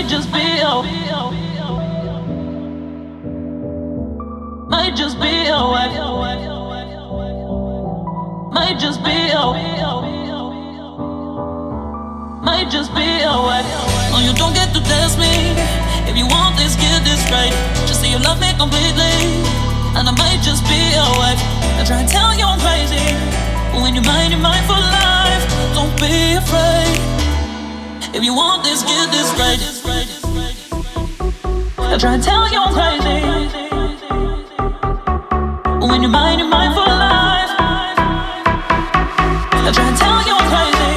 Might just be your, might just be your wife. Might just be your, might just be your wife. No, you don't get to test me. If you want this, get this right. Just say you love me completely, and I might just be your wife. I try and tell you I'm crazy, but when you're mine for life. Don't be afraid. If you want this, get this right. I try and tell you I'm crazy, but when you're mine for life. I try and tell you I'm crazy,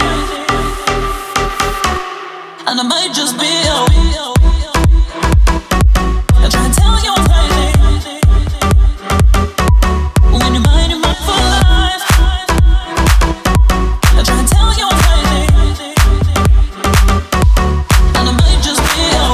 and I might just be your. I try and tell you I'm crazy, but when you're mine for life. I try and tell you I'm crazy, and I might just be your.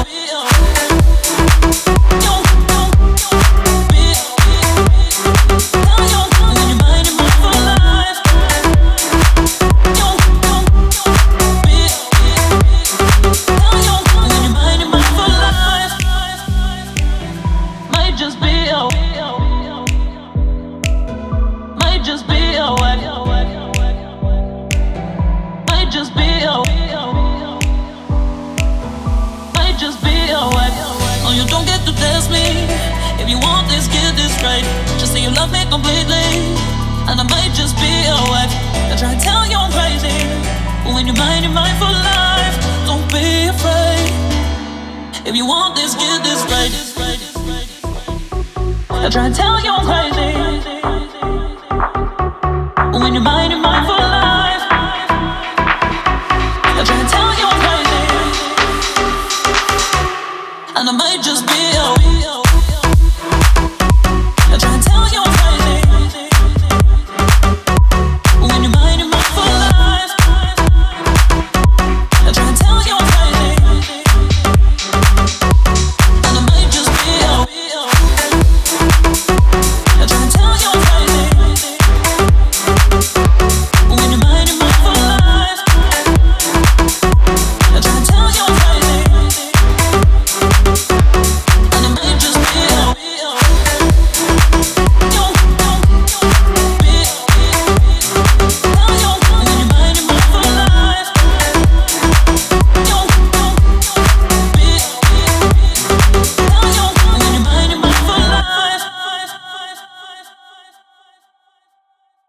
And I might just be your wife. I try to tell you I'm crazy, but when you're mine for life. Don't be afraid. If you want this, get this right. I try to tell you I'm crazy, but when you're mine